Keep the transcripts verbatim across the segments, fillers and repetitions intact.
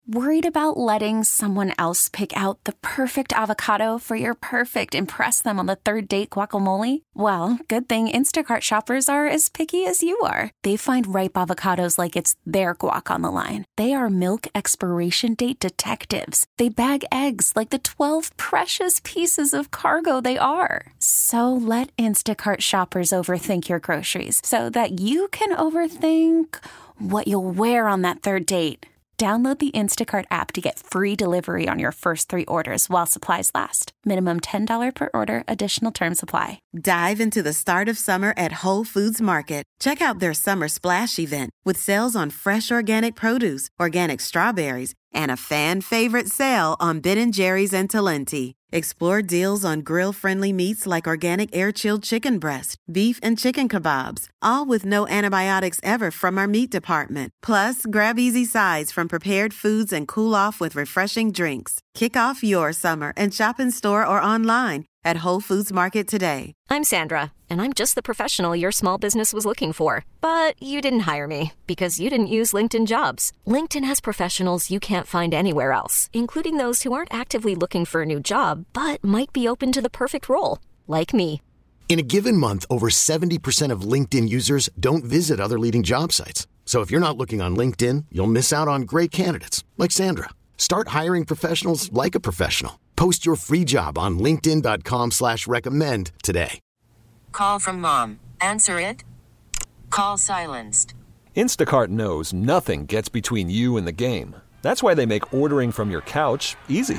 Worried about letting someone else pick out the perfect avocado for your perfect impress them on the third date guacamole? Well, good thing Instacart shoppers are as picky as you are. They find ripe avocados like it's their guac on the line. They are milk expiration date detectives. They bag eggs like the twelve precious pieces of cargo they are. So let Instacart shoppers overthink your groceries so that you can overthink what you'll wear on that third date. Download the Instacart app to get free delivery on your first three orders while supplies last. Minimum ten dollars per order. Additional terms apply. Dive into the start of summer at Whole Foods Market. Check out their Summer Splash event with sales on fresh organic produce, organic strawberries, and a fan-favorite sale on Ben and Jerry's and Talenti. Explore deals on grill-friendly meats like organic air-chilled chicken breast, beef and chicken kebabs, all with no antibiotics ever from our meat department. Plus, grab easy sides from prepared foods and cool off with refreshing drinks. Kick off your summer and shop in store or online at Whole Foods Market today. I'm Sandra, and I'm just the professional your small business was looking for. But you didn't hire me because you didn't use LinkedIn Jobs. LinkedIn has professionals you can't find anywhere else, including those who aren't actively looking for a new job, but might be open to the perfect role, like me. In a given month, over seventy percent of LinkedIn users don't visit other leading job sites. So if you're not looking on LinkedIn, you'll miss out on great candidates, like Sandra. Start hiring professionals like a professional. Post your free job on linkedin.com slash recommend today. Call from mom. Answer it. Call silenced. Instacart knows nothing gets between you and the game. That's why they make ordering from your couch easy.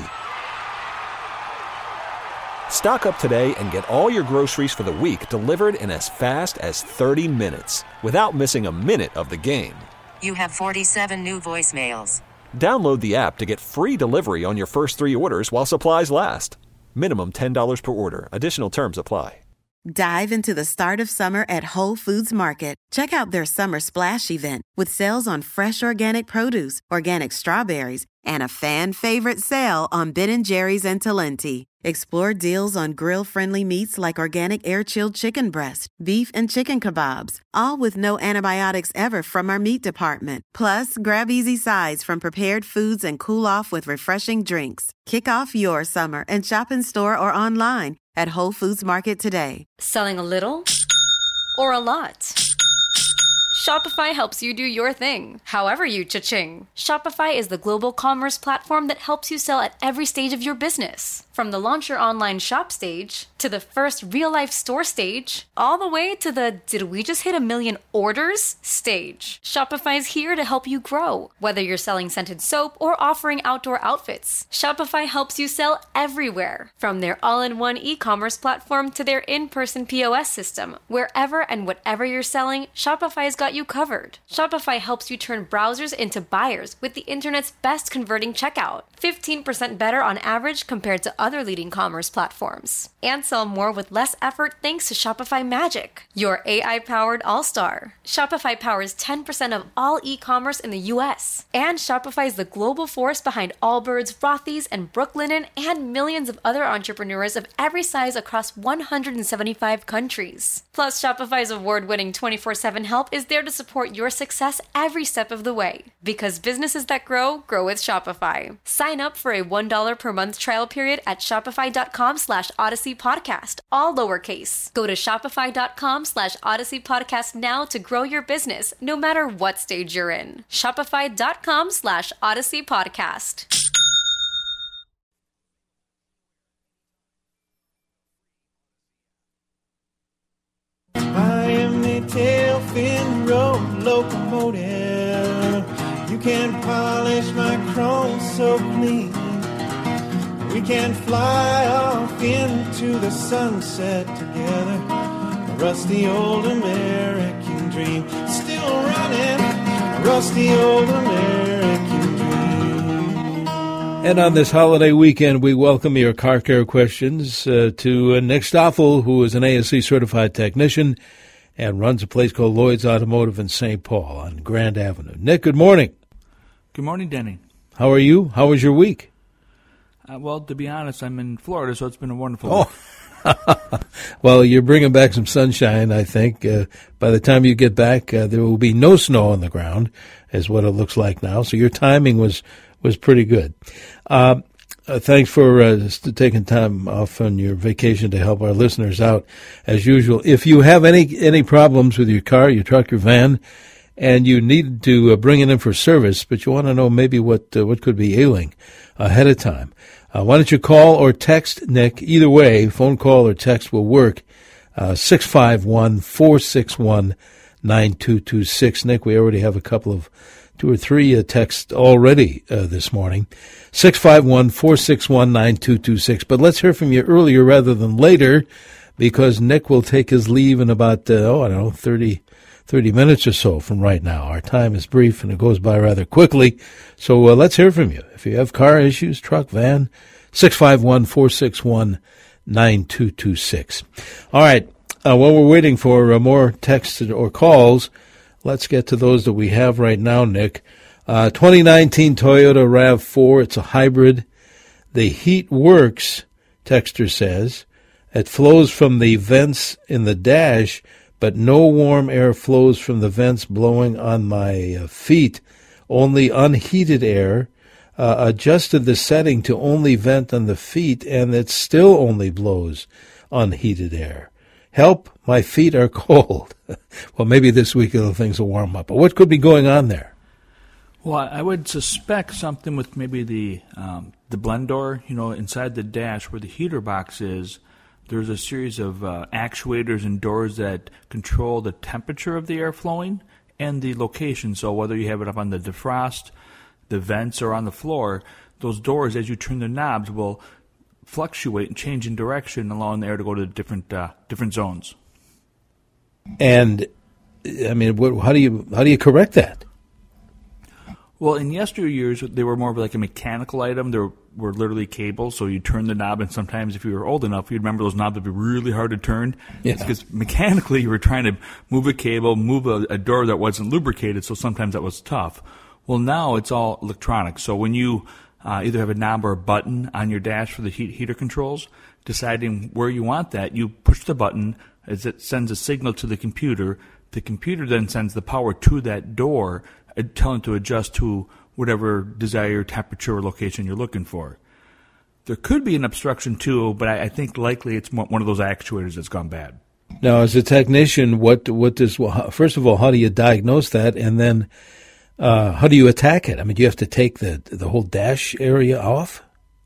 Stock up today and get all your groceries for the week delivered in as fast as thirty minutes without missing a minute of the game. You have forty-seven new voicemails. Download the app to get free delivery on your first three orders while supplies last. Minimum ten dollars per order. Additional terms apply. Dive into the start of summer at Whole Foods Market. Check out their Summer Splash event with sales on fresh organic produce, organic strawberries, and a fan-favorite sale on Ben and Jerry's and Talenti. Explore deals on grill-friendly meats like organic air-chilled chicken breast, beef and chicken kebabs, all with no antibiotics ever from our meat department. Plus, grab easy sides from prepared foods and cool off with refreshing drinks. Kick off your summer and shop in store or online at Whole Foods Market today. Selling a little or a lot? Shopify helps you do your thing, however you cha-ching. Shopify is the global commerce platform that helps you sell at every stage of your business. From the launch your online shop stage, to the first real-life store stage, all the way to the did we just hit a million orders stage. Shopify is here to help you grow. Whether you're selling scented soap or offering outdoor outfits, Shopify helps you sell everywhere. From their all-in-one e-commerce platform to their in-person P O S system, wherever and whatever you're selling, Shopify's got you covered. Shopify helps you turn browsers into buyers with the internet's best converting checkout. fifteen percent better on average compared to other leading commerce platforms. And sell more with less effort thanks to Shopify Magic, your A I-powered all-star. Shopify powers ten percent of all e-commerce in the U S. And Shopify is the global force behind Allbirds, Rothy's, and Brooklinen, and millions of other entrepreneurs of every size across one hundred seventy-five countries. Plus, Shopify's award-winning twenty-four seven help is there to support your success every step of the way. Because businesses that grow, grow with Shopify. Sign up for a one dollar per month trial period at shopify.com slash Odyssey Podcast, all lowercase. Go to shopify.com slash Odyssey Podcast now to grow your business, no matter what stage you're in. Shopify.com slash Odyssey Podcast. I am a tail-fin road locomotive. You can polish my chrome so clean. We can fly off into the sunset together. A rusty old American dream, still running. A rusty old American dream. And on this holiday weekend, we welcome your car care questions uh, to uh, Nick Stoffel, who is an A S C certified technician and runs a place called Lloyd's Automotive in Saint Paul on Grand Avenue. Nick, good morning. Good morning, Denny. How are you? How was your week? Uh, well, to be honest, I'm in Florida, so it's been a wonderful oh. week. Well, you're bringing back some sunshine, I think. Uh, by the time you get back, uh, there will be no snow on the ground, is what it looks like now. So your timing was, was pretty good. Uh, uh, thanks for uh, taking time off on your vacation to help our listeners out, as usual. If you have any any problems with your car, your truck, your van, and you need to uh, bring it in for service, but you want to know maybe what uh, what could be ailing ahead of time, uh, why don't you call or text Nick? Either way, phone call or text will work. Uh, six five one, four six one, nine two two six. Nick, we already have a couple of two or three uh, texts already uh, this morning. six five one, four six one, nine two two six. But let's hear from you earlier rather than later, because Nick will take his leave in about, uh, oh, I don't know, thirty, thirty minutes or so from right now. Our time is brief and it goes by rather quickly. So uh, let's hear from you. If you have car issues, truck, van, six five one, four six one, nine two two six. All right. Uh, while we're waiting for uh, more texts or calls, let's get to those that we have right now, Nick. Uh, twenty nineteen Toyota RAV four, it's a hybrid. The heat works, texter says. It flows from the vents in the dash, but no warm air flows from the vents blowing on my uh, feet. Only unheated air. Uh, adjusted the setting to only vent on the feet, and it still only blows unheated air. Help, my feet are cold. Well, maybe this week things will warm up. But what could be going on there? Well, I would suspect something with maybe the um, the blend door. You know, inside the dash where the heater box is, there's a series of uh, actuators and doors that control the temperature of the air flowing and the location. So whether you have it up on the defrost, the vents, or on the floor, those doors, as you turn the knobs, will fluctuate and change in direction, allowing the air to go to different uh, different zones. And I mean, what, how do you how do you correct that? Well, in yesteryears, they were more of like a mechanical item. There were literally cables, so you turn the knob, and sometimes if you were old enough, you'd remember those knobs would be really hard to turn. Yeah. It's because mechanically you were trying to move a cable, move a, a door that wasn't lubricated, so sometimes that was tough. Well, now it's all electronic. So when you uh, either have a knob or a button on your dash for the heat heater controls, deciding where you want that, you push the button as it sends a signal to the computer. The computer then sends the power to that door, uh, telling it to adjust to whatever desired temperature or location you're looking for. There could be an obstruction too, but I, I think likely it's one of those actuators that's gone bad. Now, as a technician, what what does well, first of all, how do you diagnose that, and then Uh, how do you attack it? I mean, do you have to take the the whole dash area off?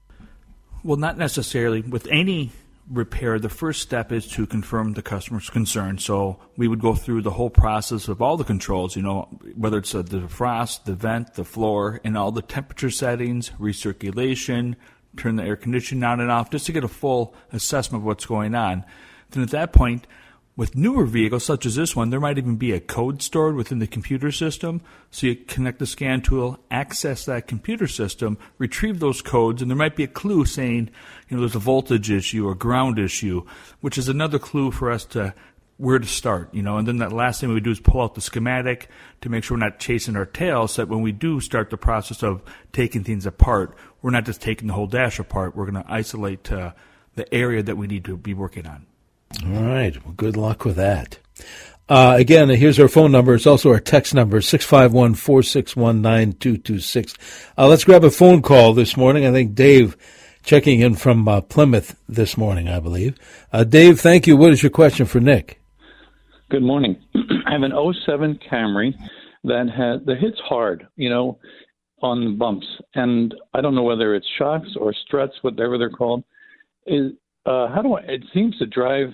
Well, not necessarily. With any repair, the first step is to confirm the customer's concern. So we would go through the whole process of all the controls, you know, whether it's the defrost, the vent, the floor, and all the temperature settings, recirculation, turn the air conditioning on and off, just to get a full assessment of what's going on. Then at that point, with newer vehicles such as this one, there might even be a code stored within the computer system. So you connect the scan tool, access that computer system, retrieve those codes, and there might be a clue saying, you know, there's a voltage issue or ground issue, which is another clue for us to where to start, you know. And then that last thing we do is pull out the schematic to make sure we're not chasing our tail, so that when we do start the process of taking things apart, we're not just taking the whole dash apart. We're going to isolate uh, the area that we need to be working on. All right. Well, good luck with that. Uh, again, here's our phone number. It's also our text number, six five one, four six one, nine two two six. Uh, let's grab a phone call this morning. I think Dave checking in from uh, Plymouth this morning, I believe. Uh, Dave, thank you. What is your question for Nick? Good morning. I have an oh seven Camry that has, that hits hard, you know, on the bumps. And I don't know whether it's shocks or struts, whatever they're called. Is Uh, how do I, it seems to drive,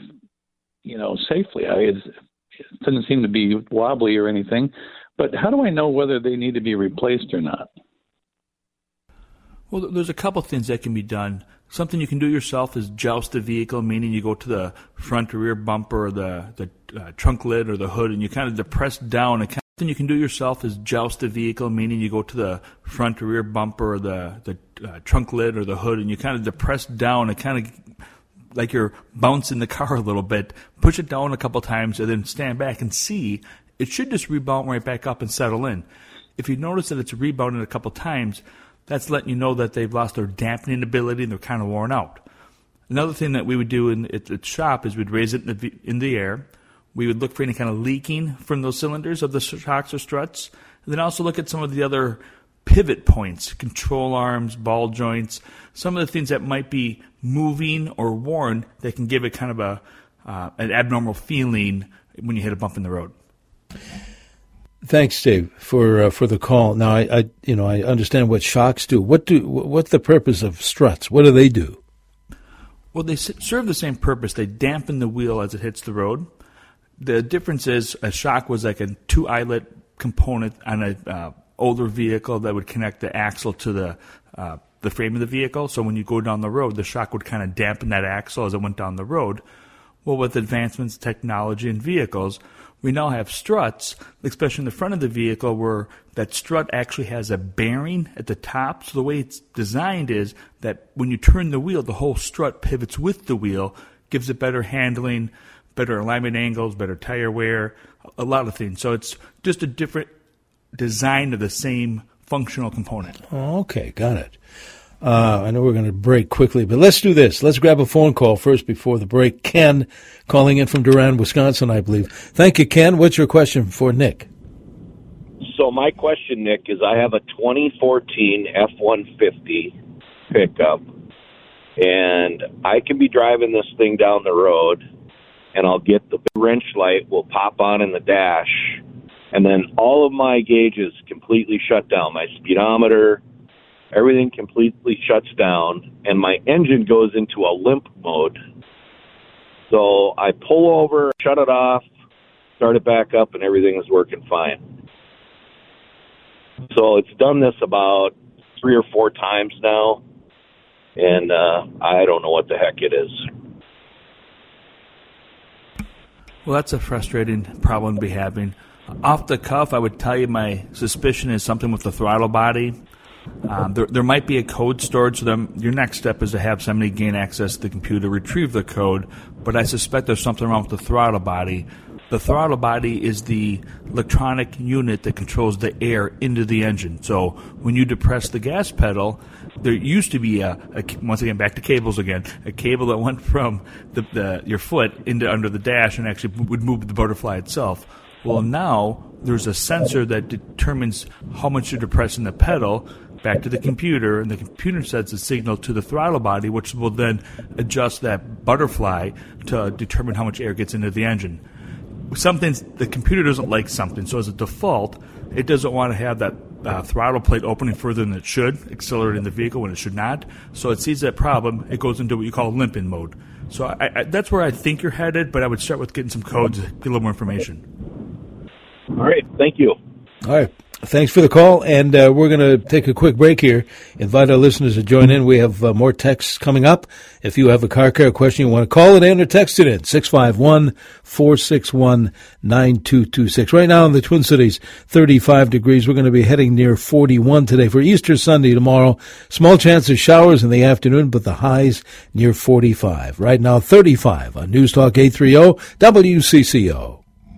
you know, safely. I, it doesn't seem to be wobbly or anything, but how do I know whether they need to be replaced or not? Well, there's a couple things that can be done. Something you can do yourself is joust the vehicle, meaning you go to the front or rear bumper or the, the uh, trunk lid or the hood, and you kind of depress down. And something you can do yourself is joust the vehicle, meaning you go to the front or rear bumper or the, the uh, trunk lid or the hood, and you kind of depress down and kind of like you're bouncing the car a little bit, push it down a couple times, and then stand back and see. It should just rebound right back up and settle in. If you notice that it's rebounded a couple times, that's letting you know that they've lost their dampening ability and they're kind of worn out. Another thing that we would do in at the shop is we'd raise it in the, in the air. We would look for any kind of leaking from those cylinders of the shocks or struts, and then also look at some of the other pivot points, control arms, ball joints, some of the things that might be moving or worn that can give it kind of a uh, an abnormal feeling when you hit a bump in the road. Thanks, Dave, for uh, for the call. Now, I, I you know I understand what shocks do. What do what's the purpose of struts? What do they do? Well, they serve the same purpose. They dampen the wheel as it hits the road. The difference is a shock was like a two eyelet component on a uh, older vehicle that would connect the axle to the uh, the frame of the vehicle. So when you go down the road, the shock would kind of dampen that axle as it went down the road. Well, with advancements, technology, and vehicles, we now have struts, especially in the front of the vehicle, where that strut actually has a bearing at the top. So the way it's designed is that when you turn the wheel, the whole strut pivots with the wheel, gives it better handling, better alignment angles, better tire wear, a lot of things. So it's just a different design of the same functional component. Oh, okay, got it. Uh, I know we're going to break quickly, but let's do this. Let's grab a phone call first before the break. Ken, calling in from Durand, Wisconsin, I believe. Thank you, Ken. What's your question for Nick? So my question, Nick, is I have a twenty fourteen F one fifty pickup, and I can be driving this thing down the road, and I'll get the wrench light will pop on in the dash, and then all of my gauges completely shut down. My speedometer, everything completely shuts down, and my engine goes into a limp mode. So I pull over, shut it off, start it back up, and everything is working fine. So it's done this about three or four times now, and uh, I don't know what the heck it is. Well, that's a frustrating problem to be having. Off the cuff, I would tell you my suspicion is something with the throttle body. Um, there, there might be a code stored, so then your next step is to have somebody gain access to the computer, retrieve the code, but I suspect there's something wrong with the throttle body. The throttle body is the electronic unit that controls the air into the engine. So when you depress the gas pedal, there used to be, a, a once again, back to cables again, a cable that went from the, the, your foot into under the dash and actually would move the butterfly itself. Well, now there's a sensor that determines how much you're depressing the pedal back to the computer, and the computer sends a signal to the throttle body, which will then adjust that butterfly to determine how much air gets into the engine. Something the computer doesn't like something, so as a default, it doesn't want to have that uh, throttle plate opening further than it should, accelerating the vehicle when it should not. So it sees that problem, it goes into what you call limping mode. So I, I, that's where I think you're headed, but I would start with getting some codes, get a little more information. All right, thank you. All right. Thanks for the call, and uh, we're going to take a quick break here. Invite our listeners to join in. We have uh, more texts coming up. If you have a car care question, you want to call it in or text it in, six five one, four six one, nine two two six. Right now in the Twin Cities, thirty-five degrees. We're going to be heading near forty-one today for Easter Sunday tomorrow. Small chance of showers in the afternoon, but the highs near forty-five. Right now, thirty-five on News Talk eight thirty W C C O.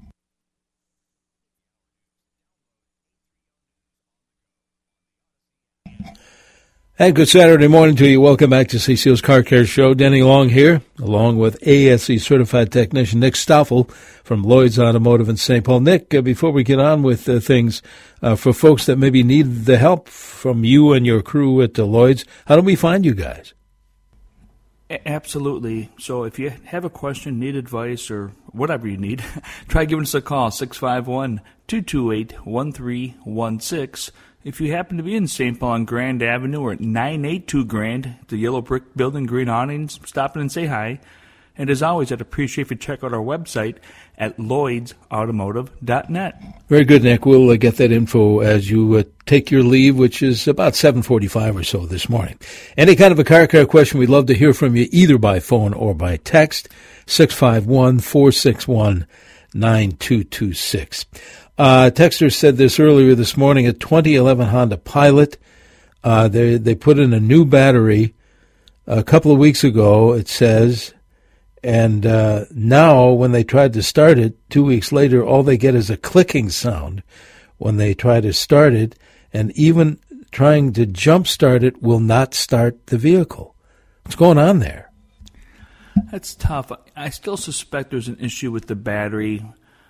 And good Saturday morning to you. Welcome back to C C O's Car Care Show. Denny Long here, along with A S E certified technician Nick Stoffel from Lloyd's Automotive in Saint Paul. Nick, uh, before we get on with uh, things, uh, for folks that maybe need the help from you and your crew at uh, Lloyd's, how do we find you guys? Absolutely. So if you have a question, need advice, or whatever you need, try giving us a call, six five one, two two eight, one three one six. If you happen to be in Saint Paul on Grand Avenue or at nine eighty-two Grand, the yellow brick building, green awnings, stop in and say hi. And as always, I'd appreciate if you check out our website at lloyds automotive dot net. Very good, Nick. We'll uh, get that info as you uh, take your leave, which is about seven forty-five or so this morning. Any kind of a car care question, we'd love to hear from you either by phone or by text, six five one, four six one, nine two two six. Uh, Texter said this earlier this morning, a twenty eleven Honda Pilot. Uh, they, they put in a new battery a couple of weeks ago, it says, and uh, now when they tried to start it, two weeks later, all they get is a clicking sound when they try to start it, and even trying to jump start it will not start the vehicle. What's going on there? That's tough. I still suspect there's an issue with the battery.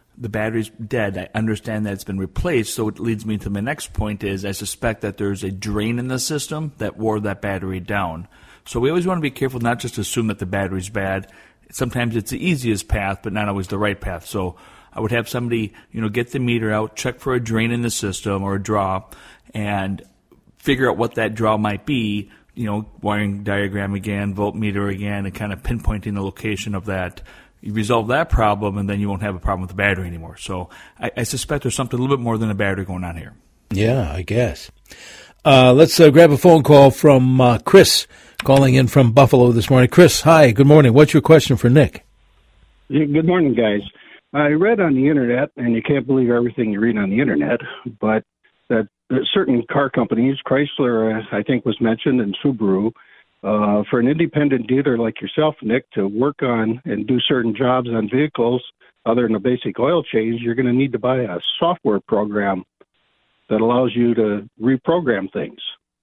the battery's dead. I understand that it's been replaced, so it leads me to my next point is I suspect that there's a drain in the system that wore that battery down. So we always want to be careful not just to assume that the battery's bad. Sometimes it's the easiest path, but not always the right path. So I would have somebody, you know, get the meter out, check for a drain in the system or a draw, and figure out what that draw might be, you know, wiring diagram again, voltmeter again, and kind of pinpointing the location of that. You resolve that problem, and then you won't have a problem with the battery anymore. So I, I suspect there's something a little bit more than a battery going on here. Yeah, I guess. Uh, let's uh, grab a phone call from uh, Chris, calling in from Buffalo this morning. Chris, hi, good morning. What's your question for Nick? Yeah, good morning, guys. I read on the Internet, and you can't believe everything you read on the Internet, but that certain car companies, Chrysler, I think was mentioned, and Subaru, Uh, for an independent dealer like yourself, Nick, to work on and do certain jobs on vehicles other than a basic oil change, you're going to need to buy a software program that allows you to reprogram things.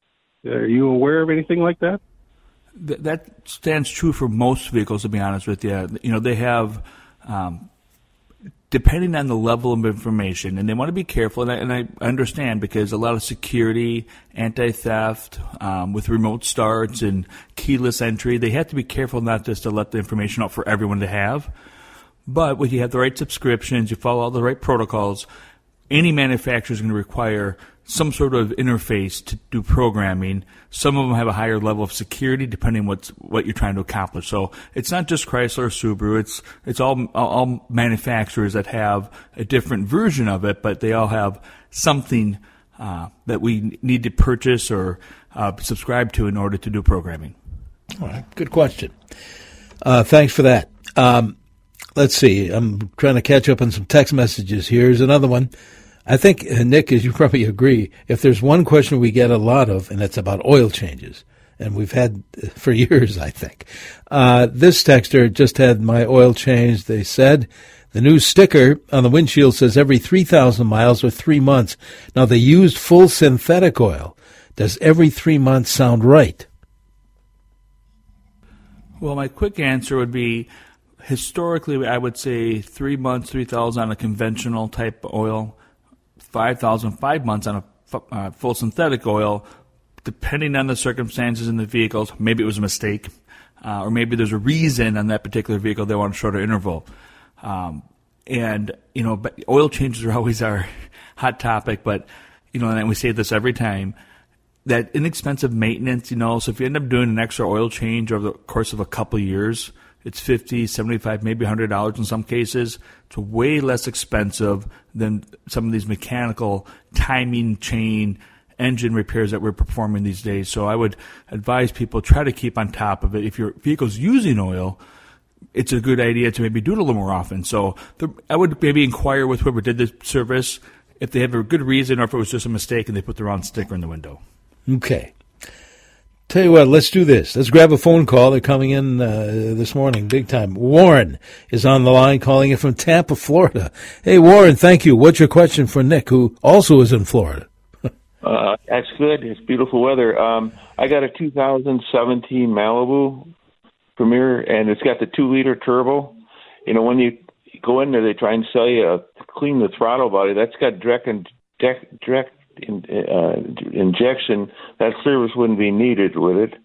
Are you aware of anything like that? Th- that stands true for most vehicles, to be honest with you. You know, they have, um, depending on the level of information, and they want to be careful, and I, and I understand because a lot of security, anti-theft, um, with remote starts and keyless entry, they have to be careful not just to let the information out for everyone to have. But when you have the right subscriptions, you follow all the right protocols, any manufacturer is going to require some sort of interface to do programming. Some of them have a higher level of security depending on what's, what you're trying to accomplish. So it's not just Chrysler or Subaru. It's it's all all manufacturers that have a different version of it, but they all have something uh, that we need to purchase or uh, subscribe to in order to do programming. All right, good question. Uh, thanks for that. Um, let's see. I'm trying to catch up on some text messages. Here's another one. I think, uh, Nick, as you probably agree, if there's one question we get a lot of, and it's about oil changes, and we've had for years, I think. Uh, this texter just had my oil changed. They said the new sticker on the windshield says every three thousand miles or three months. Now, they used full synthetic oil. Does every three months sound right? Well, my quick answer would be, historically, I would say three months, three thousand on a conventional type oil, five thousand, five months on a uh, full synthetic oil, depending on the circumstances in the vehicles. Maybe it was a mistake, uh, or maybe there's a reason on that particular vehicle they want a shorter interval. Um, and, you know, but oil changes are always our hot topic, but, you know, and we say this every time, that inexpensive maintenance, you know, so if you end up doing an extra oil change over the course of a couple of years, it's fifty, seventy-five, maybe one hundred dollars in some cases. It's way less expensive than some of these mechanical timing chain engine repairs that we're performing these days. So I would advise people try to keep on top of it. If your vehicle's using oil, it's a good idea to maybe do it a little more often. So the, I would maybe inquire with whoever did the service if they have a good reason or if it was just a mistake and they put the wrong sticker in the window. Okay. Tell you what, let's do this. Let's grab a phone call. They're coming in uh, this morning, big time. Warren is on the line, calling in from Tampa, Florida. Hey, Warren, thank you. What's your question for Nick, who also is in Florida? uh, that's good. It's beautiful weather. Um, I got a two thousand seventeen Malibu Premier, and it's got the two-liter turbo. You know, when you go in there, they try and sell you a clean the throttle body. That's got direct and direct. In, uh, injection. That service wouldn't be needed, would it?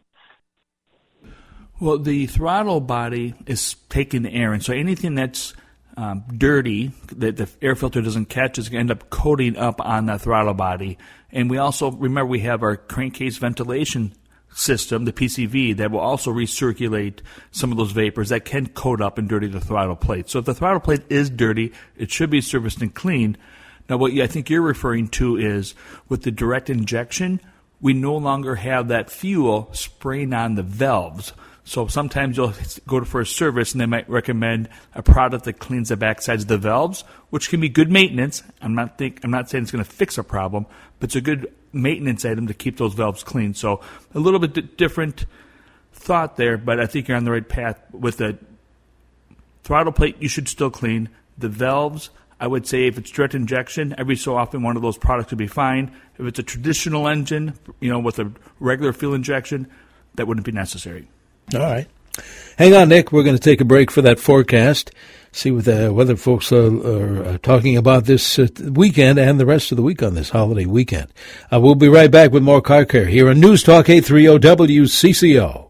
Well, the throttle body is taking the air in, so anything that's um, dirty that the air filter doesn't catch is going to end up coating up on that throttle body. And we also, remember, we have our crankcase ventilation system, the P C V, that will also recirculate some of those vapors that can coat up and dirty the throttle plate. So if the throttle plate is dirty, it should be serviced and cleaned. Now, what I think you're referring to is with the direct injection, we no longer have that fuel spraying on the valves. So sometimes you'll go for a service and they might recommend a product that cleans the backsides of the valves, which can be good maintenance. I'm not think I'm not saying it's going to fix a problem, but it's a good maintenance item to keep those valves clean. So a little bit d- different thought there, but I think you're on the right path. With the throttle plate, you should still clean. The valves, I would say if it's direct injection, every so often one of those products would be fine. If it's a traditional engine, you know, with a regular fuel injection, that wouldn't be necessary. All right. Hang on, Nick. We're going to take a break for that forecast. see what the weather folks are, are talking about this uh, weekend and the rest of the week on this holiday weekend. Uh, we'll be right back with more Car Care here on News Talk eight thirty W C C O.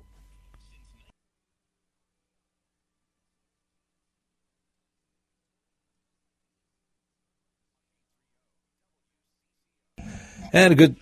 And a good,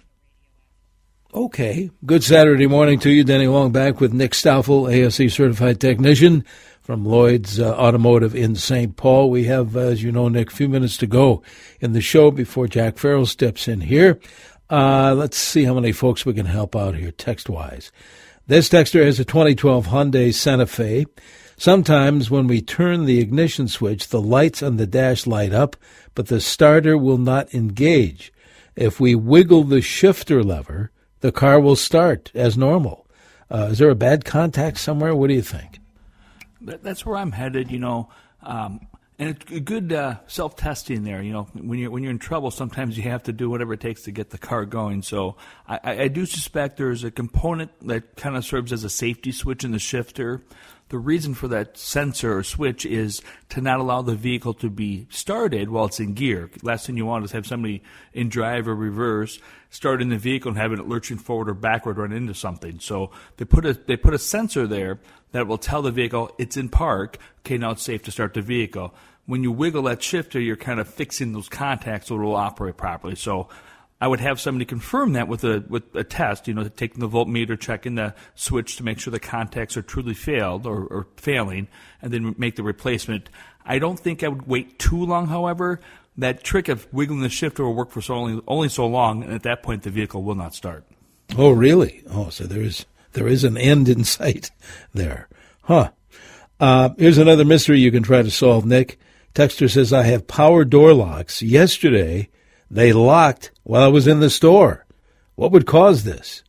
okay, good Saturday morning to you. Denny Long back with Nick Stoffel, A S E certified technician from Lloyd's uh, Automotive in Saint Paul. We have, uh, as you know, Nick, a few minutes to go in the show before Jack Farrell steps in here. Uh, let's see how many folks we can help out here text-wise. This texter has a twenty twelve Hyundai Santa Fe. Sometimes when we turn the ignition switch, the lights on the dash light up, but the starter will not engage. If we wiggle the shifter lever, the car will start as normal. Uh, is there a bad contact somewhere? What do you think? That, that's where I'm headed, you know. Um, and it's a good uh, self-testing there. You know, when you're when you're in trouble, sometimes you have to do whatever it takes to get the car going. So I, I do suspect there's a component that kind of serves as a safety switch in the shifter. The reason for that sensor or switch is to not allow the vehicle to be started while it's in gear. Last thing you want is have somebody in drive or reverse start in the vehicle and have it lurching forward or backward run into something. So they put a they put a sensor there that will tell the vehicle it's in park. Okay, now it's safe to start the vehicle. When you wiggle that shifter, you're kind of fixing those contacts so it will operate properly. So I would have somebody confirm that with a with a test, you know, taking the voltmeter, checking the switch to make sure the contacts are truly failed or, or failing, and then make the replacement. I don't think I would wait too long, however. That trick of wiggling the shifter will work for so only, only so long, and at that point the vehicle will not start. Oh, really? Oh, so there is, there is an end in sight there. Huh. Uh, here's another mystery you can try to solve, Nick. Texter says, I have power door locks. Yesterday, they locked while I was in the store. What would cause this?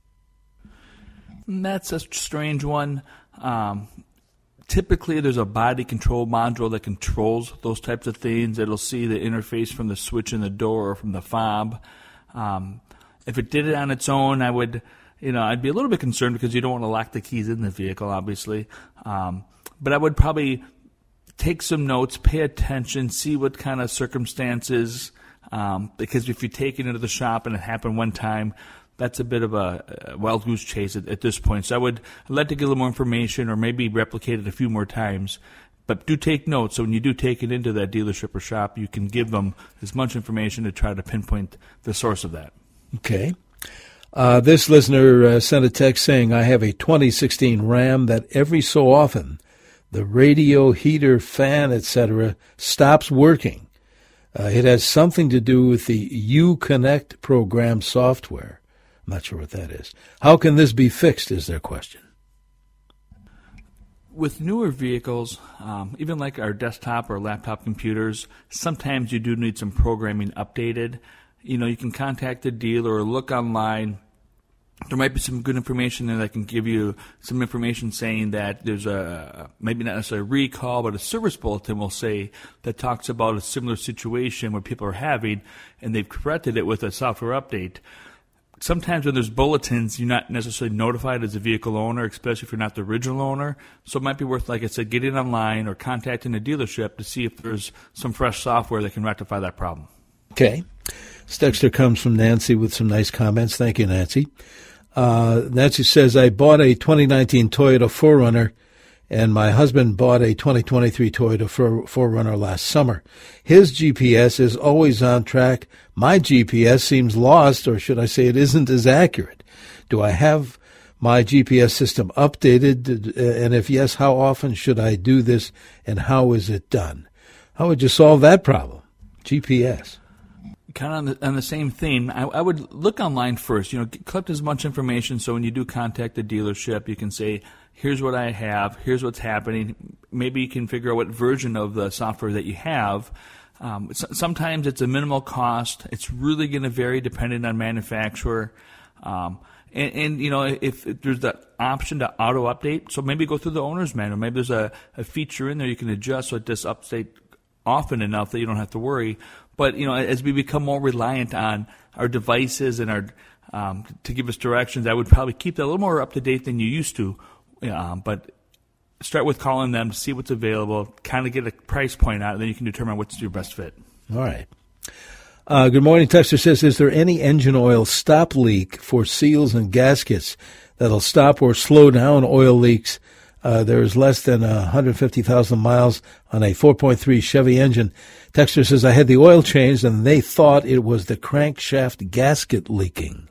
That's a strange one. Um, typically, there's a body control module that controls those types of things. It'll see the interface from the switch in the door or from the fob. Um, if it did it on its own, I would, you know, I'd be a little bit concerned because you don't want to lock the keys in the vehicle, obviously. Um, but I would probably take some notes, pay attention, see what kind of circumstances. Um, because if you take it into the shop and it happened one time, that's a bit of a, a wild goose chase at, at this point. So I would I'd like to get a little more information or maybe replicate it a few more times. But do take notes. So when you do take it into that dealership or shop, you can give them as much information to try to pinpoint the source of that. Okay. Uh, this listener uh, sent a text saying, I have a twenty sixteen Ram that every so often the radio, heater, fan, et cetera stops working. Uh, it has something to do with the Uconnect program software. I'm not sure what that is. How can this be fixed is their question. With newer vehicles, um, even like our desktop or laptop computers, sometimes you do need some programming updated. You know, you can contact the dealer or look online. There might be some good information there that can give you some information saying that there's a, maybe not necessarily a recall, but a service bulletin will say that talks about a similar situation where people are having, and they've corrected it with a software update. Sometimes when there's bulletins, you're not necessarily notified as a vehicle owner, especially if you're not the original owner. So it might be worth, like I said, getting online or contacting a dealership to see if there's some fresh software that can rectify that problem. Okay. This texter comes from Nancy with some nice comments. Thank you, Nancy. Uh, Nancy says, I bought a twenty nineteen Toyota four runner, and my husband bought a twenty twenty-three Toyota four runner last summer. His G P S is always on track. My G P S seems lost, or should I say it isn't as accurate. Do I have my G P S system updated? And if yes, how often should I do this, and how is it done? How would you solve that problem? G P S. Kind of on the, on the same theme, I, I would look online first. You know, collect as much information so when you do contact the dealership, you can say, here's what I have, here's what's happening. Maybe you can figure out what version of the software that you have. Um, sometimes it's a minimal cost. It's really going to vary depending on manufacturer. Um, and, and, you know, if, if there's the option to auto-update, so maybe go through the owner's manual. Maybe there's a, a feature in there you can adjust so it does update often enough that you don't have to worry. But, you know, as we become more reliant on our devices and our um, to give us directions, I would probably keep that a little more up to date than you used to. Um, but start with calling them to see what's available, kind of get a price point out, and then you can determine what's your best fit. All right. Uh, good morning. Texter says, is there any engine oil stop leak for seals and gaskets that'll stop or slow down oil leaks? Uh, there's less than one hundred fifty thousand miles on a four point three Chevy engine. Texter says, I had the oil changed and they thought it was the crankshaft gasket leaking.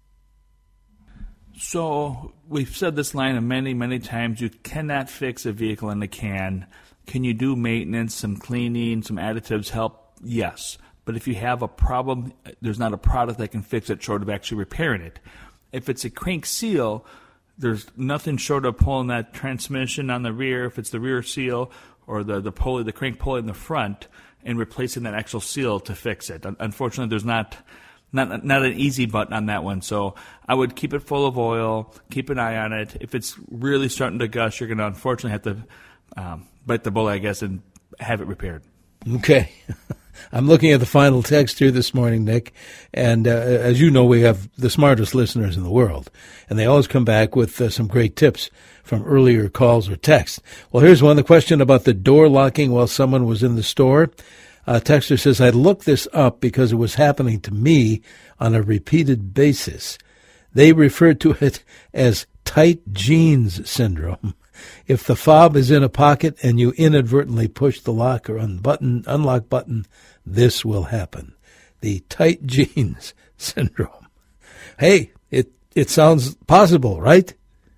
So we've said this line many, many times. You cannot fix a vehicle in a can. Can you do maintenance, some cleaning, some additives help? Yes. But if you have a problem, there's not a product that can fix it short of actually repairing it. If it's a crank seal, there's nothing short of pulling that transmission on the rear, if it's the rear seal, or the, the pulley, the crank pulley in the front, and replacing that actual seal to fix it. Unfortunately, there's not not not an easy button on that one. So I would keep it full of oil, keep an eye on it. If it's really starting to gush, you're going to unfortunately have to um, bite the bullet, I guess, and have it repaired. Okay. I'm looking at the final text here this morning, Nick, and uh, as you know, we have the smartest listeners in the world, and they always come back with uh, some great tips from earlier calls or texts. Well, here's one, the question about the door locking while someone was in the store. Uh, texter says, I looked this up because it was happening to me on a repeated basis. They refer to it as tight jeans syndrome. If the fob is in a pocket and you inadvertently push the lock or unbutton, unlock button, this will happen. The tight jeans syndrome. Hey, it, it sounds possible, right?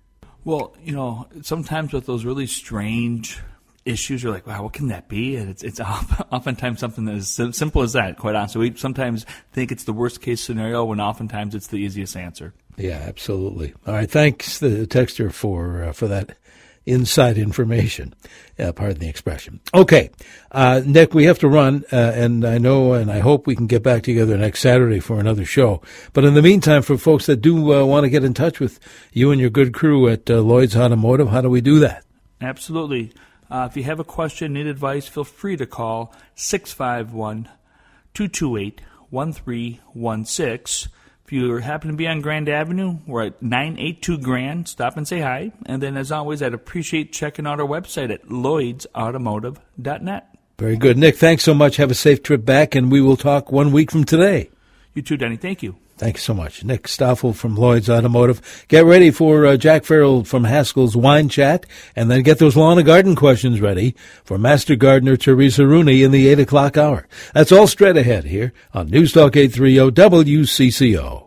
Well, you know, sometimes with those really strange issues, you're like, wow, what can that be? And it's it's oftentimes something as simple as that, quite honestly. We sometimes think it's the worst case scenario when oftentimes it's the easiest answer. Yeah, absolutely. All right, thanks, the texter, for uh, for that inside information. Uh, pardon the expression. Okay, uh, Nick, we have to run, uh, and I know and I hope we can get back together next Saturday for another show. But in the meantime, for folks that do uh, want to get in touch with you and your good crew at uh, Lloyd's Automotive, how do we do that? Absolutely. Uh, if you have a question, need advice, feel free to call six five one, two two eight, one three one six. If you happen to be on Grand Avenue, we're at nine eighty-two Grand. Stop and say hi. And then, as always, I'd appreciate checking out our website at lloyds automotive dot net. Very good. Nick, thanks so much. Have a safe trip back, and we will talk one week from today. You too, Denny. Thank you. Thanks so much. Nick Stoffel from Lloyd's Automotive. Get ready for uh, Jack Farrell from Haskell's Wine Chat, and then get those lawn and garden questions ready for Master Gardener Teresa Rooney in the eight o'clock hour. That's all straight ahead here on News Talk eight thirty W C C O.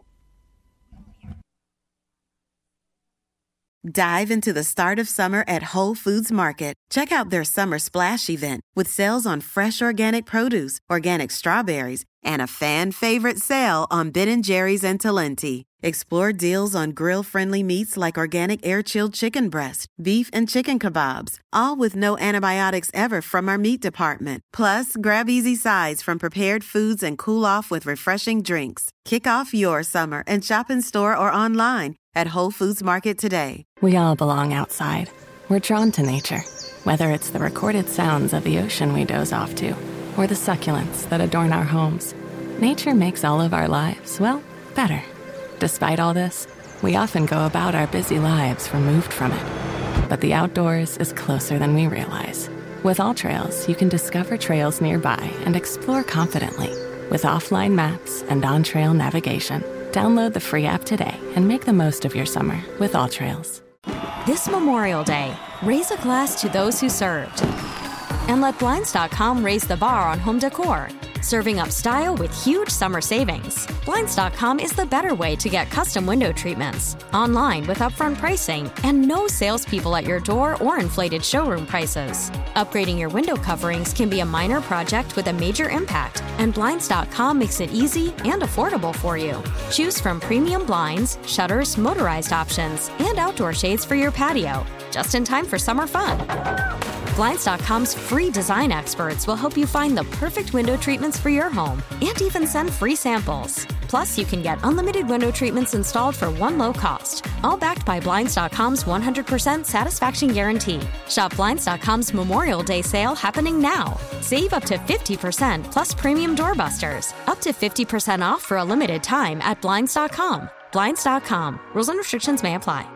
Dive into the start of summer at Whole Foods Market. Check out their Summer Splash event with sales on fresh organic produce, organic strawberries, and a fan-favorite sale on Ben and Jerry's and Talenti. Explore deals on grill-friendly meats like organic air-chilled chicken breast, beef and chicken kebabs, all with no antibiotics ever from our meat department. Plus, grab easy sides from prepared foods and cool off with refreshing drinks. Kick off your summer and shop in store or online at Whole Foods Market today. We all belong outside. We're drawn to nature, whether it's the recorded sounds of the ocean we doze off to, or the succulents that adorn our homes. Nature makes all of our lives, well, better. Despite all this, we often go about our busy lives removed from it. But the outdoors is closer than we realize. With AllTrails, you can discover trails nearby and explore confidently. With offline maps and on-trail navigation, download the free app today and make the most of your summer with AllTrails. This Memorial Day, raise a glass to those who served. And let Blinds dot com raise the bar on home decor, serving up style with huge summer savings. Blinds dot com is the better way to get custom window treatments, online with upfront pricing, and no salespeople at your door or inflated showroom prices. Upgrading your window coverings can be a minor project with a major impact, and Blinds dot com makes it easy and affordable for you. Choose from premium blinds, shutters, motorized options, and outdoor shades for your patio, just in time for summer fun. Blinds dot com's free design experts will help you find the perfect window treatments for your home and even send free samples. Plus, you can get unlimited window treatments installed for one low cost, all backed by Blinds dot com's one hundred percent satisfaction guarantee. Shop Blinds dot com's Memorial Day sale happening now. Save up to fifty percent plus premium doorbusters. Up to fifty percent off for a limited time at Blinds dot com. Blinds dot com. Rules and restrictions may apply.